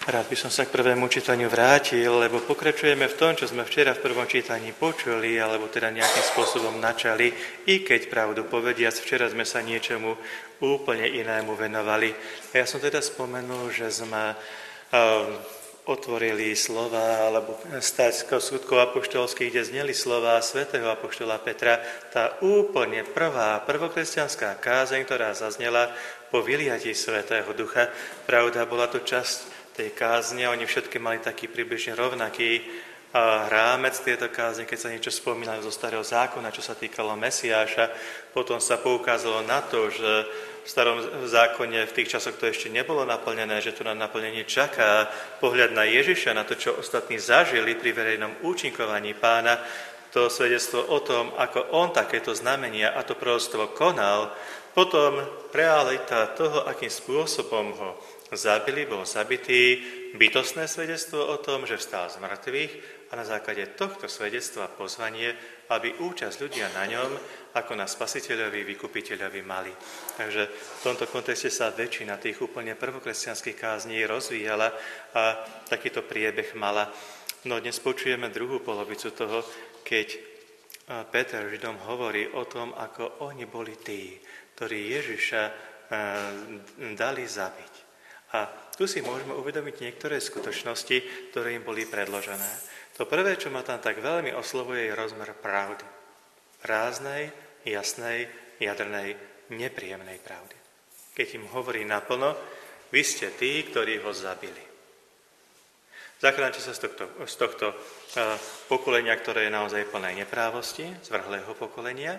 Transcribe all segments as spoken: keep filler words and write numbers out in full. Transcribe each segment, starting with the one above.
Rád by som sa k prvému čítaniu vrátil, lebo pokračujeme v tom, čo sme včera v prvom čítaní počuli, alebo teda nejakým spôsobom načali, i keď pravdu povediac, včera sme sa niečomu úplne inému venovali. A ja som teda spomenul, že sme uh, otvorili slova, alebo stať skutkov apoštolských, kde zneli slova svätého apoštola Petra, tá úplne prvá, prvokresťanská kázeň, ktorá zaznela po vyliatí Svätého Ducha. Pravda, bola to časť tej kázne, oni všetky mali taký približne rovnaký a rámec tieto kázne, keď sa niečo spomínajú zo starého zákona, čo sa týkalo Mesiáša. Potom sa poukázalo na to, že v starom zákone v tých časoch to ešte nebolo naplnené, že tu na naplnenie čaká pohľad na Ježiša, na to, čo ostatní zažili pri verejnom účinkovaní Pána, to svedectvo o tom, ako on takéto znamenia a to proroctvo konal. Potom realita toho, akým spôsobom ho zabili, bol zabitý, bytostné svedectvo o tom, že vstal z mŕtvych a na základe tohto svedectva pozvanie, aby účasť ľudia na ňom ako na spasiteľovi, vykupiteľovi mali. Takže v tomto kontexte sa väčšina tých úplne prvokresťanských kázní rozvíjala a takýto priebeh mala. No dnes počujeme druhú polovicu toho, keď Peter Židom hovorí o tom, ako oni boli tí, ktorí Ježiša dali zabiť. A tu si môžeme uvedomiť niektoré skutočnosti, ktoré im boli predložené. To prvé, čo ma tam tak veľmi oslovuje, je rozmer pravdy. Ráznej, jasnej, jadrnej, nepríjemnej pravdy. Keď im hovorí naplno, vy ste tí, ktorí ho zabili. Zachránte sa z tohto, z tohto uh, pokolenia, ktoré je naozaj plné neprávosti, zvrhlého pokolenia,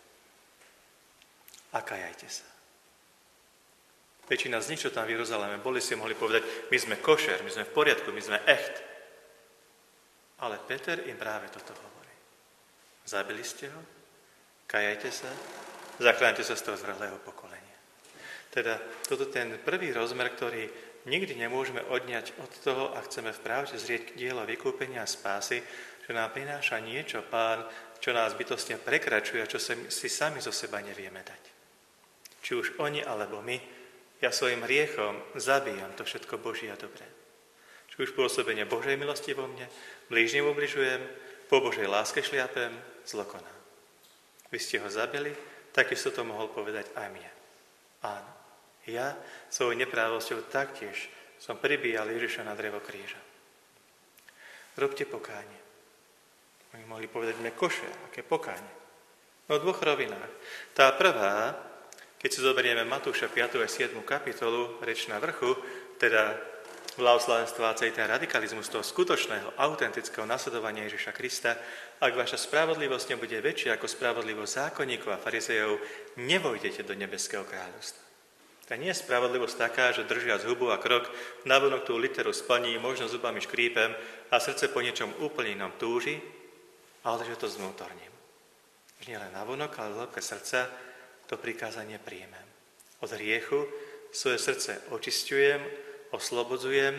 a kajajte sa. Väčšina z nich, čo tam v Jeruzaleme boli, si mohli povedať, my sme košer, my sme v poriadku, my sme echt. Ale Peter im práve toto hovorí. Zabili ste ho, kajajte sa, zachránte sa z toho zvrhlého pokolenia. Teda toto ten prvý rozmer, ktorý nikdy nemôžeme odňať od toho, ak chceme v pravde zrieť dielo vykúpenia a spásy, že nám prináša niečo Pán, čo nás bytostne prekračuje a čo si sami zo seba nevieme dať. Či už oni, alebo my, ja svojim hriechom zabíjam to všetko Boží a dobré. Či už pôsobenie Božej milosti vo mne, blížnym ubližujem, po Božej láske šliapem, zlo konám. Vy ste ho zabili, takisto to mohol povedať aj mne. Áno, ja svojou neprávosťou taktiež som pribíjal Ježiša na drevo kríža. Robte pokánie. Oni mohli povedať mne košer, aké pokánie. No v dvoch rovinách. Tá prvá, keď si zoberieme Matúša piatu a siedmu kapitolu, reč na vrchu, teda blahoslavenstvo a celý ten radikalizmus toho skutočného, autentického nasledovania Ježiša Krista, ak vaša spravodlivosť nebude väčšia ako spravodlivosť zákonníkov a farizejov, nevojdete do nebeského kráľovstva. Tá nie je spravodlivosť taká, že držia hubu a krok, navonok tú literu splní, možno zubami škrípem a srdce po niečom úplne inom túži, ale že to zvnútorním. Že nie len navonok, ale v hĺbke srdca to prikázanie príjmem. Od hriechu svoje srdce očisťujem, oslobodzujem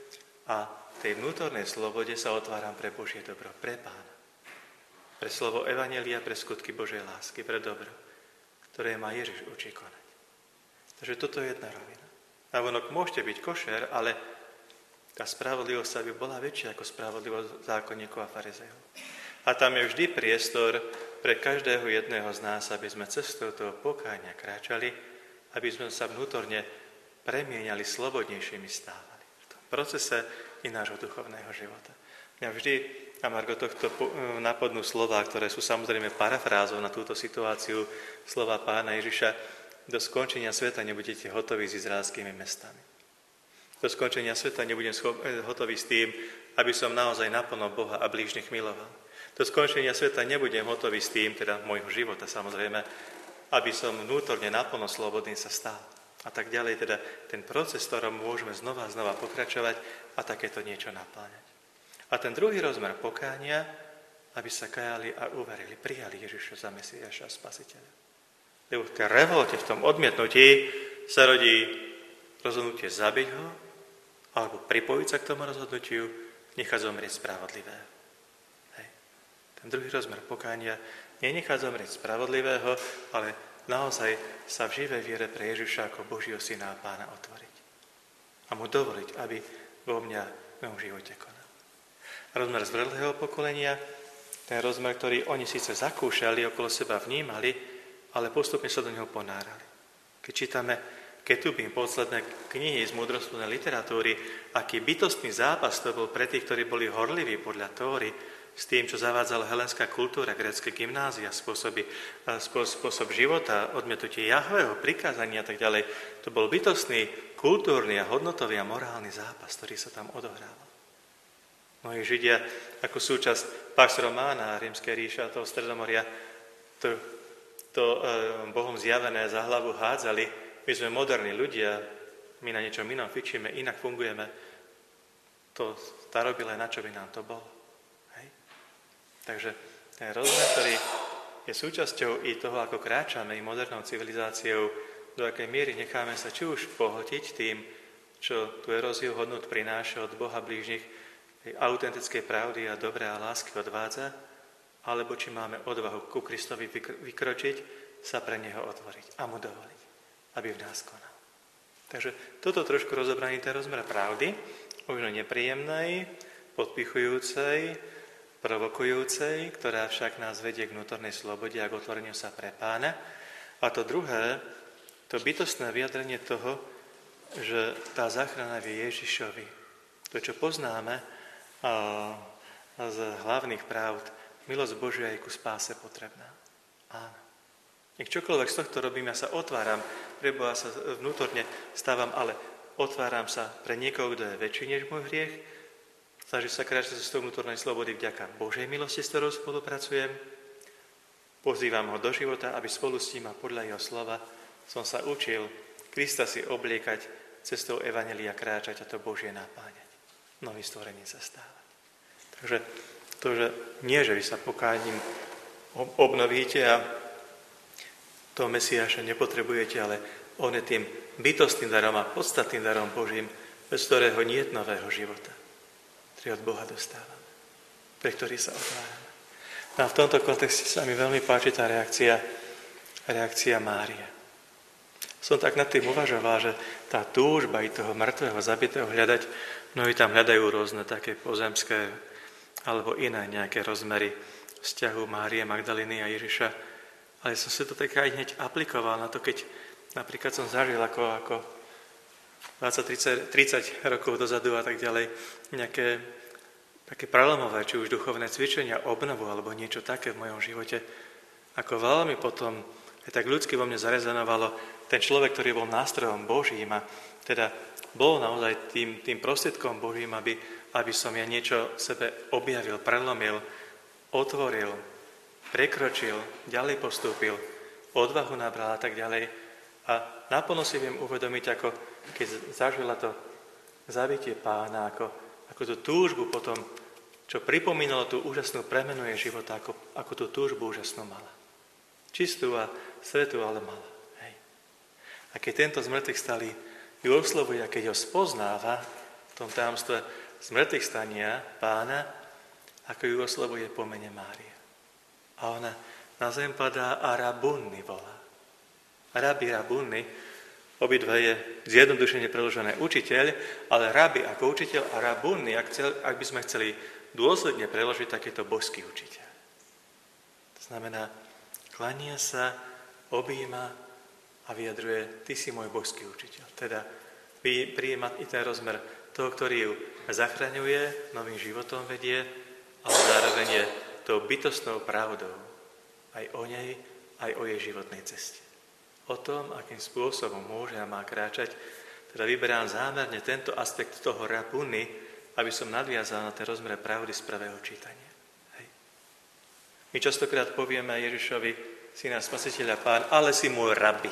a v tej vnútornej slobode sa otváram pre Božie dobro, pre Pána. Pre slovo evanjelia, pre skutky Božej lásky, pre dobro, ktoré má Ježiš učí konať. Takže toto je jedna rovina. Navonok môžete byť košer, ale tá spravodlivosť sa by bola väčšia ako spravodlivosť zákonníkov a farizejov. A tam je vždy priestor pre každého jedného z nás, aby sme cestou toho pokánia kráčali, aby sme sa vnútorne premieniali, slobodnejšími stávali. V tom procese i nášho duchovného života. Mňa vždy na margo tohto napadnú slová, ktoré sú samozrejme parafrázou na túto situáciu, slova Pána Ježiša: do skončenia sveta nebudete hotoví s izraelskými mestami. Do skončenia sveta nebudem schop- hotový s tým, aby som naozaj naplno Boha a blížnych miloval. Do skončenia sveta nebudem hotový s tým, teda môjho života samozrejme, aby som vnútorne naplno slobodný sa stal. A tak ďalej, teda ten proces, v ktorom môžeme znova a znova pokračovať a takéto niečo napláňať. A ten druhý rozmer pokánia, aby sa kajali a uverili, prijali Ježiša za Mesiáša a Spasiteľa. Lebo v tej revolte, v tom odmietnutí sa rodí rozhodnutie zabiť ho, alebo pripojiť sa k tomu rozhodnutiu, nechať zomrieť spravodlivého. Hej. Ten druhý rozmer pokánia nenechať zomrieť spravodlivého, ale naozaj sa v živej viere pre Ježiša ako Božieho syna a Pána otvoriť. A mu dovoliť, aby vo mňa, v mojom živote koná. Rozmer zvrhlého pokolenia, ten rozmer, ktorý oni síce zakúšali, okolo seba vnímali, ale postupne sa do neho ponárali. Keď čítame Ketubim, posledné knihy z múdrostnej literatúry, aký bytostný zápas to bol pre tých, ktorí boli horliví podľa Tóry, s tým, čo zavádzala helenská kultúra, grécke gymnázia, spôsoby, spôsob života, odmietnutie Jahveho, prikázania a tak ďalej. To bol bytostný, kultúrny a hodnotový a morálny zápas, ktorý sa tam odohrával. Mnohí Židia ako súčasť Pax Romana, Rímskej ríše a toho Stredomoria, to, to e, Bohom zjavené za hlavu hádzali. My sme moderní ľudia, my na niečom inom fičíme, inak fungujeme. To starobile, na čo by nám to bolo? Takže ten rozmer, ktorý je súčasťou i toho, ako kráčame i modernou civilizáciou, do akej miery necháme sa či už pohltiť tým, čo tú eróziu hodnot prináša od Boha blížnych, tej autentickej pravdy a dobré a lásky odvádza, alebo či máme odvahu ku Kristovi vykročiť, sa pre Neho otvoriť a mu dovoliť, aby v nás konal. Takže toto trošku rozobraný ten rozmer pravdy, možno nepríjemnej, podpichujúcej, provokujúcej, ktorá však nás vedie k vnútornej slobode a k otvoreniu sa pre Pána. A to druhé, to bytostné vyjadrenie toho, že tá záchrana je Ježišovi. To, čo poznáme z hlavných pravd, milosť Božia je ku spáse potrebná. Áno. Nech čokoľvek z tohto robím, ja sa otváram, pre Boha sa vnútorne stávam, ale otváram sa pre niekoho, kto je väčší než môj hriech, snaží sa kráčať z toho vnútornej slobody vďaka Božej milosti, s ktorou spolupracujem. Pozývam ho do života, aby spolu s ním a podľa jeho slova som sa učil Krista si obliekať, cestou evanjelia kráčať a to Božie napáňať. Nový stvorením sa stávať. Takže to, že nie, že vy sa pokáním obnovíte a toho Mesiáša nepotrebujete, ale on je tým bytostným darom a podstatným darom Božím, bez ktorého nie je nového života, ktorý od Boha dostávame, pre ktorý sa otvárame. No a v tomto kontexte sa mi veľmi páči tá reakcia, reakcia Márie. Som tak nad tým uvažoval, že tá túžba i toho mŕtvého, zabitého hľadať, mnohí tam hľadajú rôzne také pozemské alebo iné nejaké rozmery vzťahu Márie, Magdaleny a Ježiša. Ale som si to tak aj hneď aplikoval na to, keď napríklad som zažil ako, ako dvadsať tridsať rokov dozadu a tak ďalej nejaké také prelomové, či už duchovné cvičenia, obnovu alebo niečo také v mojom živote. Ako veľmi potom aj tak ľudsky vo mne zarezonovalo ten človek, ktorý bol nástrojom Božím a teda bol naozaj tým, tým prostriedkom Božím, aby, aby som ja niečo sebe objavil, prelomil, otvoril, prekročil, ďalej postúpil, odvahu nabral a tak ďalej. A naplno si viem uvedomiť, ako keď zažila to zabitie Pána, ako, ako tú túžbu potom, čo pripomínalo tú úžasnú premenu jej života, ako, ako tú túžbu úžasnú mala. Čistú a svetú, ale mala. Hej. A keď tento z mŕtvych stali ju oslovuje, a keď ho spoznáva v tom tajomstve z mŕtvych stania Pána, ako ju oslovuje po mene Mária. A ona na zem padá a Rabunni volá. Rabi, Rabunni, obidve je zjednodušene preložené učiteľ, ale Rabi ako učiteľ a Rabunni, ak, chcel, ak by sme chceli dôsledne preložiť, tak je to božský učiteľ. To znamená, klania sa, objíma a vyjadruje, ty si môj božský učiteľ. Teda prijíma i ten rozmer toho, ktorý ju zachraňuje, novým životom vedie, ale zároveň je tou bytostnou pravdou aj o nej, aj o jej životnej ceste. O tom, akým spôsobom môže a má kráčať, teda vyberám zámerne tento aspekt toho Rabunni, aby som nadviazal na ten rozmer pravdy z prvého čítania. Hej. My častokrát povieme Ježišovi, si náš spasiteľ a Pán, ale si môj rabi.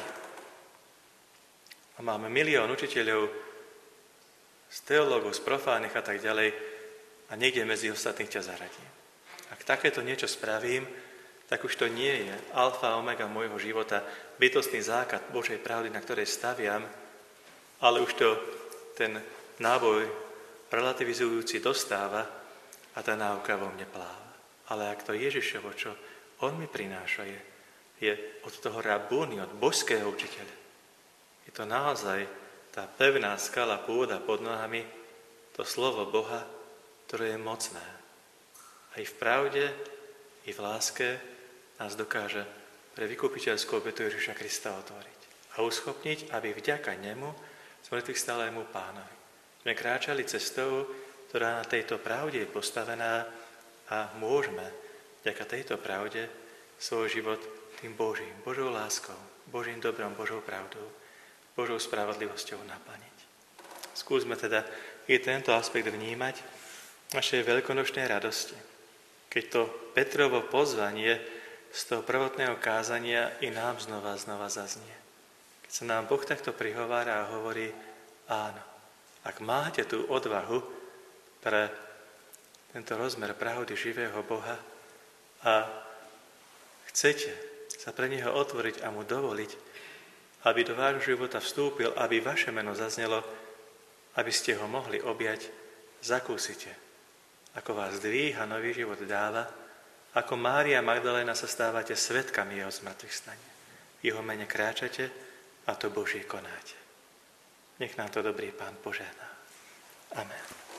A máme milión učiteľov z teológov, z profánnych a tak ďalej a niekde medzi ostatných ťa zaradím. Ak takéto niečo spravím, tak už to nie je alfa a omega môjho života, bytostný základ Božej pravdy, na ktorej staviam, ale už to ten náboj relativizujúci dostáva a tá náuka vo mne pláva. Ale ak to Ježišovo, čo on mi prináša, je, je od toho Rabúny, od božského učiteľa. Je to naozaj tá pevná skala pôda pod nohami, to slovo Boha, ktoré je mocné. Aj v pravde, i v láske nás dokáže pre vykupiteľskú obetu Ježiša Krista otvoriť a uschopniť, aby vďaka nemu smrtvých stálému Pánovi sme kráčali cestou, ktorá na tejto pravde je postavená a môžeme vďaka tejto pravde svoj život tým Božím, Božou láskou, Božím dobrom, Božou pravdou, Božou spravodlivosťou naplniť. Skúsme teda i tento aspekt vnímať našej veľkonočnej radosti, keď to Petrovo pozvanie z toho prvotného kázania i nám znova, znova zaznie. Keď sa nám Boh takto prihovára a hovorí, áno, ak máte tú odvahu pre tento rozmer pravdy živého Boha a chcete sa pre Neho otvoriť a mu dovoliť, aby do vášho života vstúpil, aby vaše meno zaznelo, aby ste ho mohli objať, zakúsite, ako vás dvíha nový život dáva, ako Mária Magdaléna sa stávate svedkami jeho zmrtvých stania. V jeho mene kráčate a to Božie konáte. Nech nám to dobrý Pán požehná. Amen.